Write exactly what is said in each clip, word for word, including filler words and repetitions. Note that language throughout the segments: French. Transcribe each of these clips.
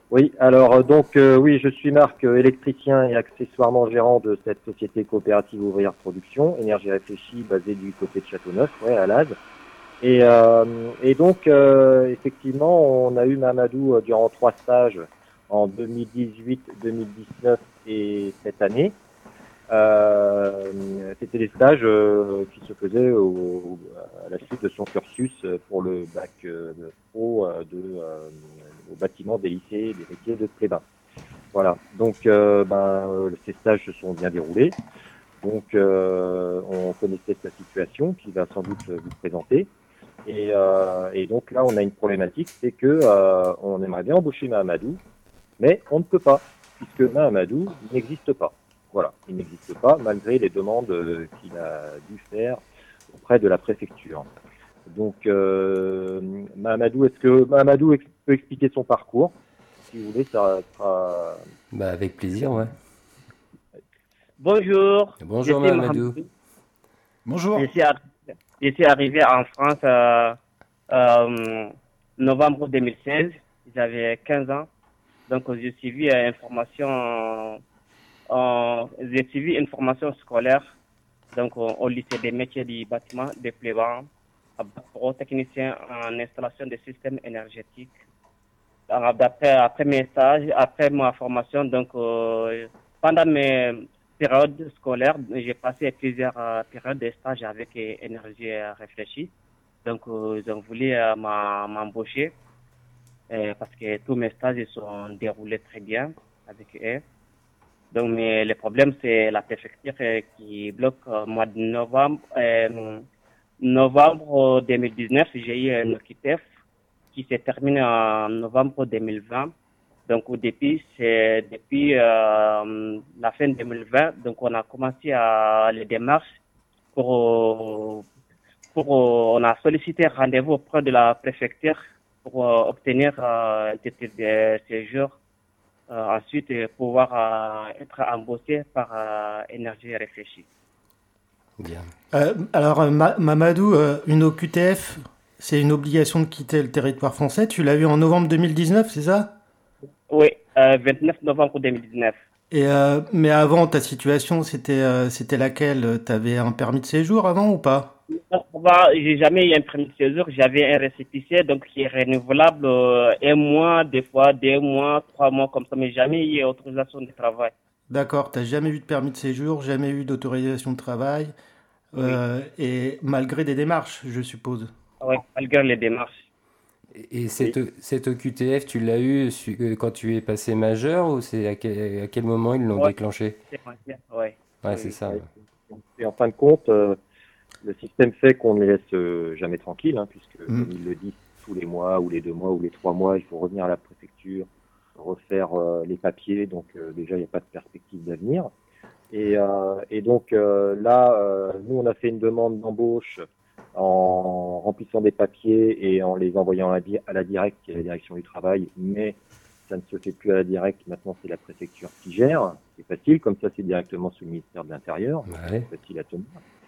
Oui, alors euh, donc euh, oui, je suis Marc, euh, électricien et accessoirement gérant de cette société coopérative ouvrière de production, Énergie Réfléchie, basée du côté de Châteauneuf, ouais, à Laz. Et, euh, et donc euh, effectivement, on a eu Mamadou euh, durant trois stages en deux mille dix-huit, deux mille dix-neuf et cette année. Euh, C'était des stages euh, qui se faisaient au, à la suite de son cursus pour le bac euh, de pro euh, de, euh, au bâtiment des lycées des métiers de Pléba. Voilà. Donc, euh, ben, euh, ces stages se sont bien déroulés. Donc, euh, on connaissait sa situation, qui va sans doute vous présenter. Et, euh, et donc là, on a une problématique, c'est que euh, on aimerait bien embaucher Mahamadou, mais on ne peut pas, puisque Mahamadou n'existe pas. Voilà, il n'existe pas, malgré les demandes euh, qu'il a dû faire auprès de la préfecture. Donc, euh, Mahamadou, est-ce que Mahamadou ex- peut expliquer son parcours? Si vous voulez, ça sera Bah avec plus plaisir, facile. ouais. Bonjour, je Bonjour suis Mohamed. Mamadou. Je Bonjour. suis, ar- je suis arrivé en France euh, euh, novembre deux mille seize. J'avais quinze ans. Donc, j'ai suivi euh, une formation, euh, j'ai suivi une formation scolaire donc, au, au lycée des métiers du bâtiment de Pléban, à bac pro technicien en installation des systèmes énergétiques. Alors, D'après, après mes stages, après ma formation, donc, euh, pendant mes périodes scolaires, j'ai passé plusieurs euh, périodes de stage avec euh, Énergie euh, Réfléchie. Donc, euh, ils ont voulu euh, m'a- m'embaucher euh, parce que tous mes stages ils sont déroulés très bien avec eux. Donc, mais le problème, c'est la préfecture euh, qui bloque au mois de novembre. Euh, novembre deux mille dix-neuf, j'ai eu un O Q T F qui s'est terminé en novembre deux mille vingt. Donc, depuis, c'est depuis euh, la fin deux mille vingt, donc on a commencé à les démarches pour, pour on a sollicité rendez-vous auprès de la préfecture pour euh, obtenir euh, un titre de séjour. Euh, ensuite, euh, pouvoir euh, être embauché par euh, Énergie Réfléchie. Bien. Euh, alors, euh, Ma- Mamadou, euh, une O Q T F, c'est une obligation de quitter le territoire français. Tu l'as eu en novembre deux mille dix-neuf, c'est ça? Oui, euh, vingt-neuf novembre deux mille dix-neuf. Et euh, mais avant, ta situation, c'était euh, c'était laquelle? T'avais un permis de séjour avant ou pas? Moi, j'ai jamais eu un permis de séjour, j'avais un récépissé donc qui est renouvelable euh, un mois, des fois deux mois, trois mois comme ça, mais jamais eu autorisation de travail. D'accord, t'as jamais eu de permis de séjour, jamais eu d'autorisation de travail, Oui, euh, et malgré des démarches, je suppose. oui, malgré les démarches. Et et Oui. cette, cette O Q T F, tu l'as eu su- euh, quand tu es passé majeur ou c'est à quel, à quel moment ils l'ont Oui, déclenché? c'est vrai, oui, Ouais, oui, c'est oui. ça. Ouais. Et en fin de compte, euh, le système fait qu'on ne les laisse euh, jamais tranquilles, hein, puisque, Hmm. comme il le dit, tous les mois ou les deux mois ou les trois mois, il faut revenir à la préfecture, refaire euh, les papiers. Donc euh, déjà, il n'y a pas de perspective d'avenir. Et, euh, et donc euh, là, euh, nous, on a fait une demande d'embauche en remplissant des papiers et en les envoyant à la, di- à la directe, qui est la direction du travail, mais ça ne se fait plus à la directe. Maintenant, c'est la préfecture qui gère. C'est facile, comme ça, c'est directement sous le ministère de l'Intérieur, donc c'est Ouais. plus facile à tenir.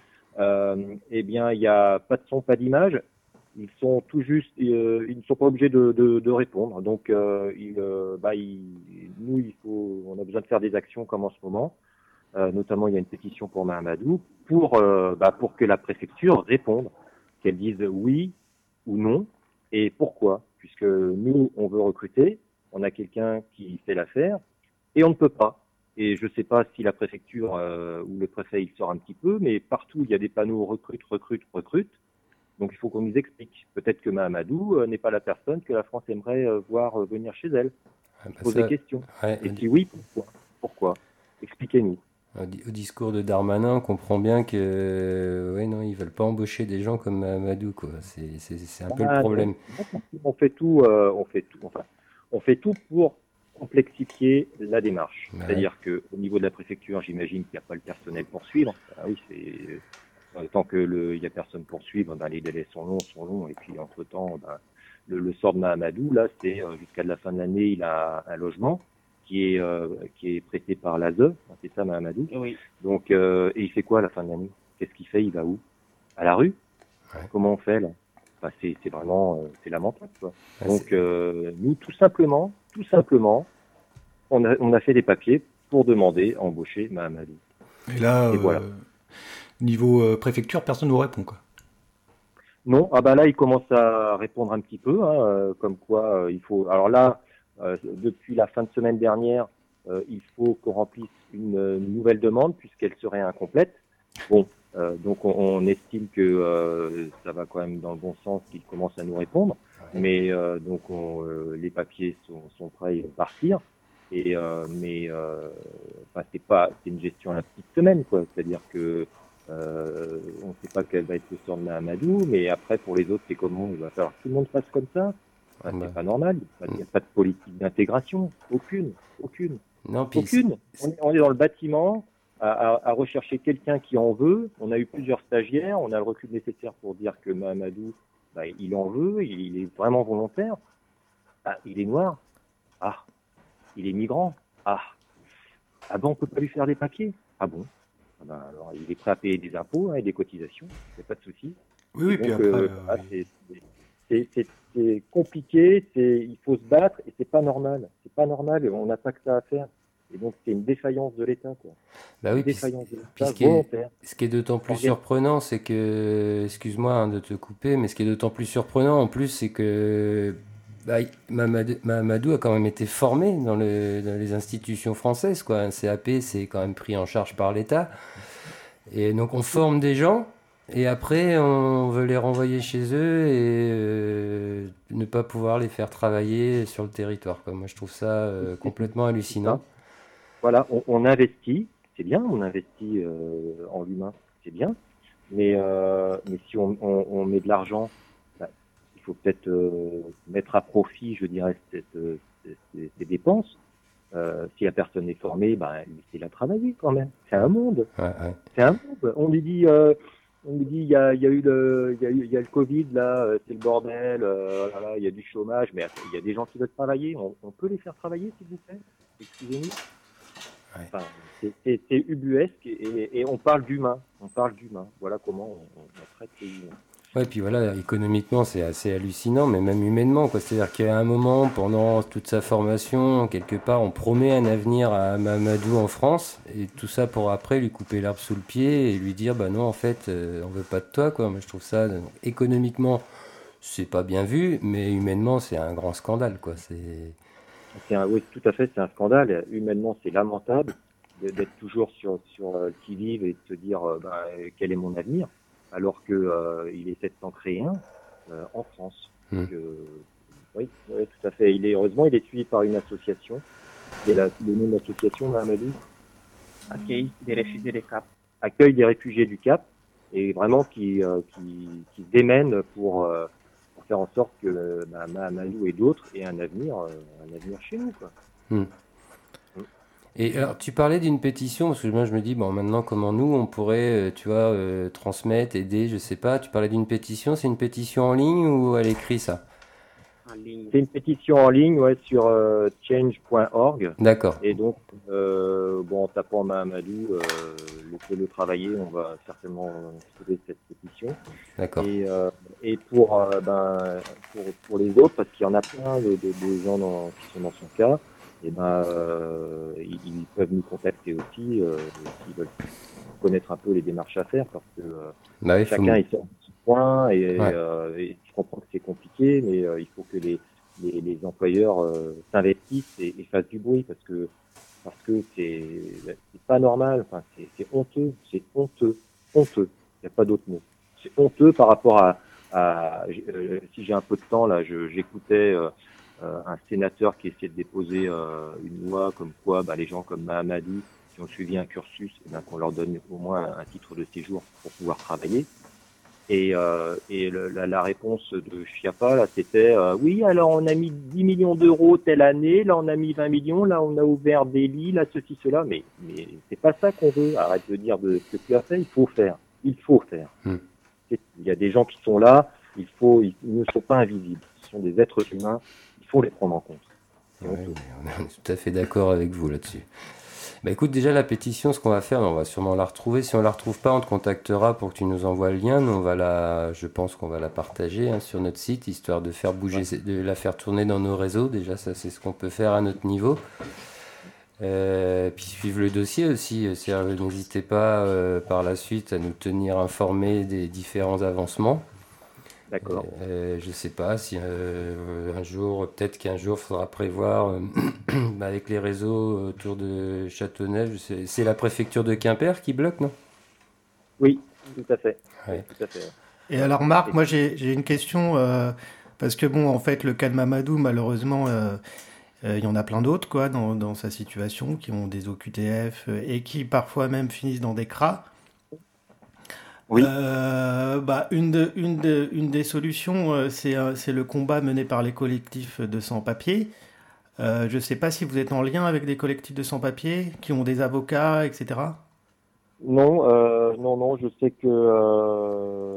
Euh, eh bien, il n'y a pas de son, pas d'image. Ils sont tout juste, euh, ils ne sont pas obligés de, de, de répondre. Donc, euh, ils, euh, bah, ils- nous, il faut, on a besoin de faire des actions comme en ce moment. Euh, notamment, il y a une pétition pour Mahamadou pour, euh, bah, pour que la préfecture réponde, qu'elle dise oui ou non et pourquoi. Puisque nous, on veut recruter, on a quelqu'un qui fait l'affaire et on ne peut pas. Et je ne sais pas si la préfecture euh, ou le préfet il sort un petit peu, mais partout il y a des panneaux recrute, recrute, recrute. Donc il faut qu'on nous explique. Peut-être que Mahamadou euh, n'est pas la personne que la France aimerait euh, voir euh, venir chez elle. Ah, On se bah pose des ça, questions. ouais, au, Et di- si oui, pourquoi Pourquoi Expliquez-nous. au di- au discours de Darmanin, on comprend bien que, euh, ouais, non, ils veulent pas embaucher des gens comme Mamadou, quoi. C'est, c'est, c'est un peu le Ah non, problème. on fait tout, euh, on fait tout, enfin, on fait tout pour complexifier la démarche. Ouais. C'est-à-dire que au niveau de la préfecture, j'imagine qu'il n'y a pas le personnel pour suivre. Ah oui, c'est euh, tant que le, il y a personne pour suivre, ben, les délais sont longs, sont longs. Et puis entre temps, ben, le, le sort de Mahamadou, là, c'est euh, jusqu'à la fin de l'année, il a un logement qui est euh, qui est prêté par l'A S E, c'est ça Mahamadou. Oui, Donc, euh, et il fait quoi à la fin de l'année? Qu'est-ce qu'il fait? Il va où? À la rue? Ouais. Comment on fait là? Enfin, c'est c'est vraiment euh, c'est lamentable quoi. Ah, c'est- Donc euh, nous tout simplement tout simplement, on a, on a fait des papiers pour demander à embaucher Mahamadou. Et là, Et euh, voilà. niveau euh, préfecture, personne ne vous répond, quoi. Non, ah bah là, il commence à répondre un petit peu, hein, euh, comme quoi euh, il faut. Alors là, euh, depuis la fin de semaine dernière, euh, il faut qu'on remplisse une, une nouvelle demande puisqu'elle serait incomplète. Bon, euh, donc on, on estime que euh, ça va quand même dans le bon sens, qu'il commence à nous répondre. Mais euh, donc on, euh, les papiers sont, sont prêts, ils vont partir. Et euh, mais euh, enfin, c'est pas, c'est une gestion à la petite semaine, quoi. C'est-à-dire que Euh, on ne sait pas quel va être le sort de Mahamadou, mais après, pour les autres, c'est comment? Il va falloir que tout le monde fasse comme ça. Enfin, bah. C'est pas normal. Il n'y a pas de politique d'intégration. Aucune. Aucune. Non, puis Aucune. On est, on est dans le bâtiment à, à, à rechercher quelqu'un qui en veut. On a eu plusieurs stagiaires. On a le recul nécessaire pour dire que Mahamadou, bah, il en veut. Il, il est vraiment volontaire. Ah, il est noir. Ah. Il est migrant. Ah. Ah bon, on peut pas lui faire des papiers? Ah bon? Ben, alors, il est prêt à payer des impôts hein, et des cotisations, il n'y a pas de souci. Oui, oui, donc, puis après, euh, euh, ah, c'est, c'est, c'est, c'est compliqué, c'est, il faut se battre et c'est pas normal. C'est pas normal, on n'a pas que ça à faire. Et donc, c'est une défaillance de l'État, quoi. bah oui, Une puis, défaillance de l'État puis ce, qui est, volontaire. ce qui est d'autant plus Organ- surprenant, c'est que, excuse-moi hein, de te couper, mais ce qui est d'autant plus surprenant en plus, c'est que bah, Mahamadou, Mahamadou a quand même été formé dans, le, dans les institutions françaises, quoi. Un C A P, c'est quand même pris en charge par l'État. Et donc on forme des gens, et après on veut les renvoyer chez eux et euh, ne pas pouvoir les faire travailler sur le territoire, quoi. Moi je trouve ça euh, complètement hallucinant. Voilà, on, on investit, c'est bien, on investit euh, en l'humain, c'est bien, mais, euh, mais si on, on, on met de l'argent, bah, il faut peut-être euh, mettre à profit, je dirais, cette, euh, ces, ces dépenses. Euh, si la personne est formée, bah, laissez-la travailler quand même. C'est un monde. Ouais, ouais. C'est un monde. On lui dit, euh, on lui dit, il y a, il y a eu le, il y a eu, il y a le Covid là, euh, c'est le bordel. Euh, voilà, il y a du chômage, mais il y a des gens qui veulent travailler. On, on peut les faire travailler, s'il vous plaît. Excusez-nous. Ouais. Enfin, c'est, c'est, c'est ubuesque et, et on parle d'humain. On parle d'humain. Voilà comment on, on traite les humains. Ouais, puis voilà, économiquement, c'est assez hallucinant, mais même humainement, quoi. C'est-à-dire qu'à un moment, pendant toute sa formation, quelque part, on promet un avenir à Mahamadou en France, et tout ça pour après lui couper l'herbe sous le pied et lui dire, bah non, en fait, euh, on veut pas de toi, quoi. Moi, je trouve ça, donc, économiquement, c'est pas bien vu, mais humainement, c'est un grand scandale, quoi. C'est... C'est un, oui, tout à fait, c'est un scandale. Humainement, c'est lamentable d'être toujours sur, sur euh, qui vive et de se dire, euh, bah, quel est mon avenir? Alors que euh, il essaie de s'en créer un euh, en France. Mmh. Donc, euh, oui, oui, tout à fait. Il est heureusement, il est suivi par une association. Et la, le nom de l'association, Mahamadou, Accueil des réfugiés des Cap. accueille des réfugiés du Cap et vraiment qui euh, qui, qui se démène pour, euh, pour faire en sorte que bah, Mahamadou et d'autres aient un avenir, euh, un avenir chez nous, quoi. Mmh. Et alors, tu parlais d'une pétition, parce que moi je me dis, bon, maintenant, comment nous, on pourrait, euh, tu vois, euh, transmettre, aider, je sais pas. Tu parlais d'une pétition, c'est une pétition en ligne ou à l'écrit, ça? En ligne. C'est une pétition en ligne, ouais, sur euh, change point org. D'accord. Et donc, euh, bon, en tapant Mahamadou, euh, laissez-le travailler, on va certainement trouver cette pétition. D'accord. Et, euh, et pour, euh, ben, pour, pour les autres, parce qu'il y en a plein de, de, de gens dans, qui sont dans son cas, et ben, euh, ils, ils peuvent nous contacter aussi euh, s'ils veulent connaître un peu les démarches à faire, parce que euh, Bah oui, faut chacun me- est sur son point et, Ouais. euh, et je comprends que c'est compliqué, mais euh, il faut que les, les, les employeurs euh, s'investissent et, et fassent du bruit, parce que parce que c'est c'est pas normal, enfin c'est c'est honteux, c'est honteux, honteux. Il n'y a pas d'autre mot. C'est honteux par rapport à, à euh, si j'ai un peu de temps là, je j'écoutais euh, euh, un sénateur qui essayait de déposer euh, une loi comme quoi bah, les gens comme Mahamadou qui ont suivi un cursus, eh ben, qu'on leur donne au moins un titre de séjour pour pouvoir travailler. Et, euh, et le, la, la réponse de Schiappa, là, c'était euh, oui, alors on a mis dix millions d'euros telle année, là on a mis vingt millions, là on a ouvert des lits, là ceci, cela, mais, mais c'est pas ça qu'on veut. Arrête de dire de ce que tu as fait, il faut faire. Il faut faire. Hmm. C'est- Il y a des gens qui sont là, il faut, ils ne sont pas invisibles. Ce sont des êtres humains, il faut les prendre en compte. C'est Ouais, honteux. ouais, on est tout à fait d'accord avec vous là-dessus. Bah écoute, déjà la pétition, ce qu'on va faire, on va sûrement la retrouver. Si on la retrouve pas, on te contactera pour que tu nous envoies le lien. Nous, on va la, je pense qu'on va la partager hein, sur notre site, histoire de faire bouger, Ouais. de la faire tourner dans nos réseaux. Déjà, ça, c'est ce qu'on peut faire à notre niveau. Euh, puis suivre le dossier aussi. C'est-à-dire, n'hésitez pas euh, par la suite à nous tenir informés des différents avancements. D'accord. Euh, je sais pas si euh, un jour, peut-être qu'un jour, il faudra prévoir euh, avec les réseaux autour de Châteauneuf. C'est, c'est la préfecture de Quimper qui bloque, non? Oui, tout à fait. Ouais. Tout à fait. Et alors Marc, moi j'ai j'ai une question, euh, parce que bon, en fait, le cas de Mamadou, malheureusement, euh, euh, il y en a plein d'autres, quoi, dans, dans sa situation, qui ont des O Q T F euh, et qui parfois même finissent dans des C R A. Oui. Euh, bah, une, de, une, de, une des solutions, euh, c'est, euh, c'est le combat mené par les collectifs de sans-papiers. Euh, je ne sais pas si vous êtes en lien avec des collectifs de sans-papiers qui ont des avocats, et cetera. Non, euh, non, non, je sais que euh,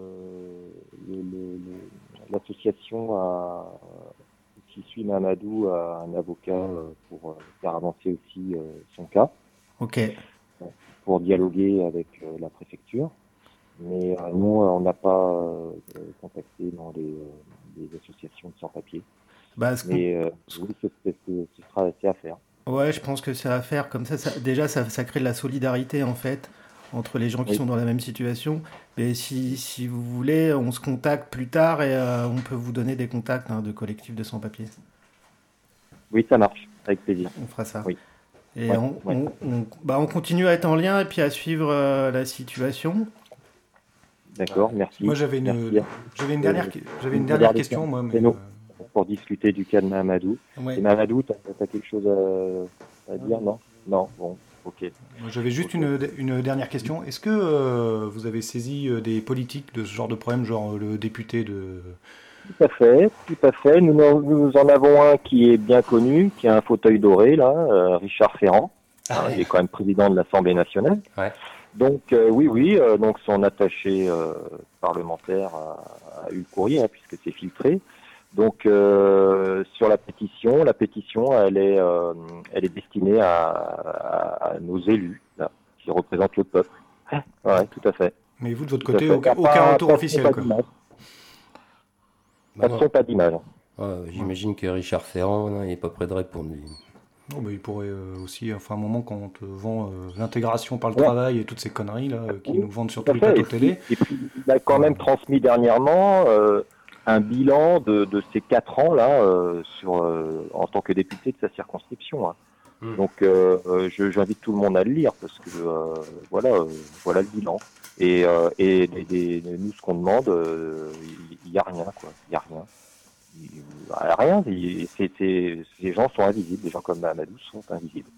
le- le- le- l'association a, qui suit Mamadou a un avocat euh, pour euh, faire avancer aussi euh, son cas, Ok. pour dialoguer avec euh, la préfecture. Mais euh, nous, on n'a pas euh, contacté dans les, euh, les associations de sans-papiers. Bah, ce qu'on- Mais euh, oui, c'est, c'est, c'est- ce sera assez à faire. Ouais, je pense que c'est à faire comme ça. ça- déjà, ça, ça crée de la solidarité en fait entre les gens qui Oui. sont dans la même situation. Mais si, si vous voulez, on se contacte plus tard et euh, on peut vous donner des contacts hein, de collectifs de sans-papiers. Oui, ça marche, avec plaisir. On fera ça. Oui. Et Ouais, on, ouais. on- on- bah, on continue à être en lien et puis à suivre euh, la situation. D'accord, merci. Moi, j'avais une, Merci. j'avais une dernière, j'avais une Une dernière dernière question, moi. Mais, C'est nous. euh, Pour discuter du cas de Mamadou. Ouais. Et Mamadou, tu as quelque chose à, à dire, non? Non, bon, ok. moi, j'avais juste une, une dernière question. Est-ce que euh, vous avez saisi euh, des politiques de ce genre de problème, genre euh, le député de... Tout à fait, tout à fait. Nous, en- nous en avons un qui est bien connu, qui a un fauteuil doré, là, euh, Richard Ferrand. Ah Hein, ouais. il est quand même président de l'Assemblée nationale. Ouais. Donc, euh, oui, oui, euh, donc son attaché euh, parlementaire a, a eu le courrier, hein, puisque c'est filtré. Donc, euh, sur la pétition, la pétition, elle est, euh, elle est destinée à, à, à nos élus, là, qui représentent le peuple. Ouais, tout à fait. Mais vous, de votre Tout à côté, fait. aucun, Pas- aucun retour pas- officiel, pas quoi. d'image. Bah, Pas de non. son, pas d'image. Ouais, j'imagine que Richard Ferrand, non, il n'est pas près de répondre. lui. Non, mais il pourrait euh, aussi, enfin, un moment, quand on te vend euh, l'intégration par le Ouais. travail et toutes ces conneries là, euh, qui Oui, nous vendent sur Tout tous à les fait. plateaux Et télé. puis, et puis, il a quand même transmis dernièrement euh, un bilan de, de ces quatre ans là euh, sur euh, en tant que député de sa circonscription. Hein. Mm. Donc, euh, euh, je- j'invite tout le monde à le lire parce que euh, voilà, euh, voilà le bilan. Et, euh, et des- des- nous, ce qu'on demande, euh, il n'y a rien, quoi. Il n'y a rien. Il y a rien. Il- c'est- c'est- ces gens sont invisibles. Des gens comme Mamadou sont invisibles.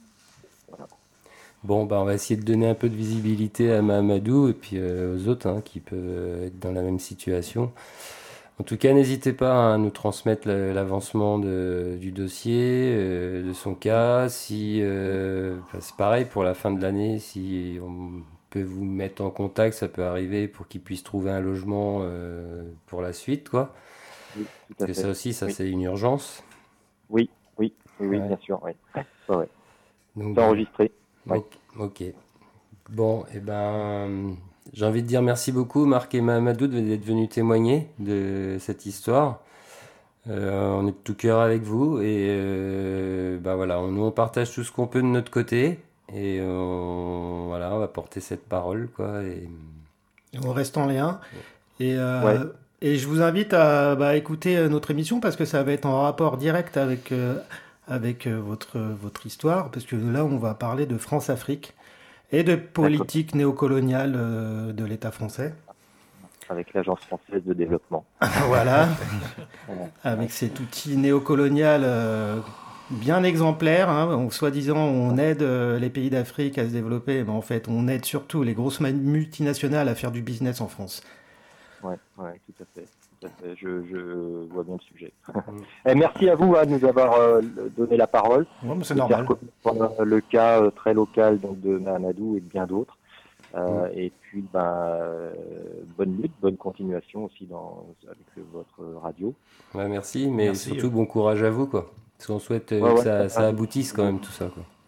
Bon, bah, on va essayer de donner un peu de visibilité à Mahamadou et puis euh, aux autres hein, qui peuvent être dans la même situation. En tout cas, n'hésitez pas à nous transmettre la- l'avancement de- du dossier, euh, de son cas. Si, euh, bah, c'est pareil pour la fin de l'année, si on peut vous mettre en contact, ça peut arriver pour qu'il puisse trouver un logement euh, pour la suite, quoi. Oui, tout à Parce que fait. ça aussi, ça Oui. c'est une urgence. Oui, oui, oui, oui, Ouais. bien sûr. Oui. Ouais, ouais. Donc, C'est enregistré. Oui. Ok. ok. Bon, et ben, j'ai envie de dire merci beaucoup, Marc et Mahamadou, d'être venus témoigner de cette histoire. Euh, on est de tout cœur avec vous et euh, bah voilà, on, nous on partage tout ce qu'on peut de notre côté et on, voilà, on va porter cette parole quoi. Et... Et on reste en lien. Et, euh, Ouais. et je vous invite à bah, écouter euh, notre émission parce que ça va être en rapport direct avec, euh, avec euh, votre, votre histoire. Parce que là, on va parler de France-Afrique et de politique néocoloniale euh, de l'État français. Avec l'Agence française de développement. Voilà. Voilà. Avec cet outil néocolonial euh, bien exemplaire. Hein. On- Soi-disant, on aide euh, les pays d'Afrique à se développer, mais en fait, on aide surtout les grosses ma- multinationales à faire du business en France. Ouais, ouais, tout à fait. Tout à fait. Je, je vois bien le sujet. Et merci à vous hein, de nous avoir euh, donné la parole. Ouais, mais c'est de normal. faire connaître, euh, le cas euh, très local donc, de Mahamadou et de bien d'autres. Euh, Et puis, ben, euh, bonne lutte, bonne continuation aussi dans, avec euh, votre radio. Ouais, merci, mais Merci. surtout bon courage à vous quoi. Parce qu'on souhaite euh, Ouais, que ouais, ça, ça ça va. aboutisse quand même tout ça quoi.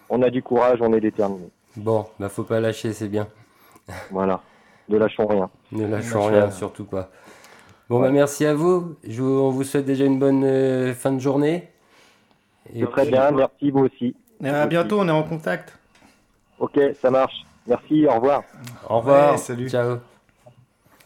on a du courage, on est déterminé. Bon, bah faut pas lâcher, c'est bien. Voilà, ne lâchons rien. Ne lâchons lâchons rien, rien. surtout pas. Bon, Ouais. bah merci à vous. Je vous- on vous souhaite déjà une bonne euh, fin de journée. Et C'est très puis- bien, merci vous aussi. Et à Vous bientôt, on est en contact. aussi. Ok, ça marche. Merci, au revoir. Au revoir. Ouais, salut. Ciao.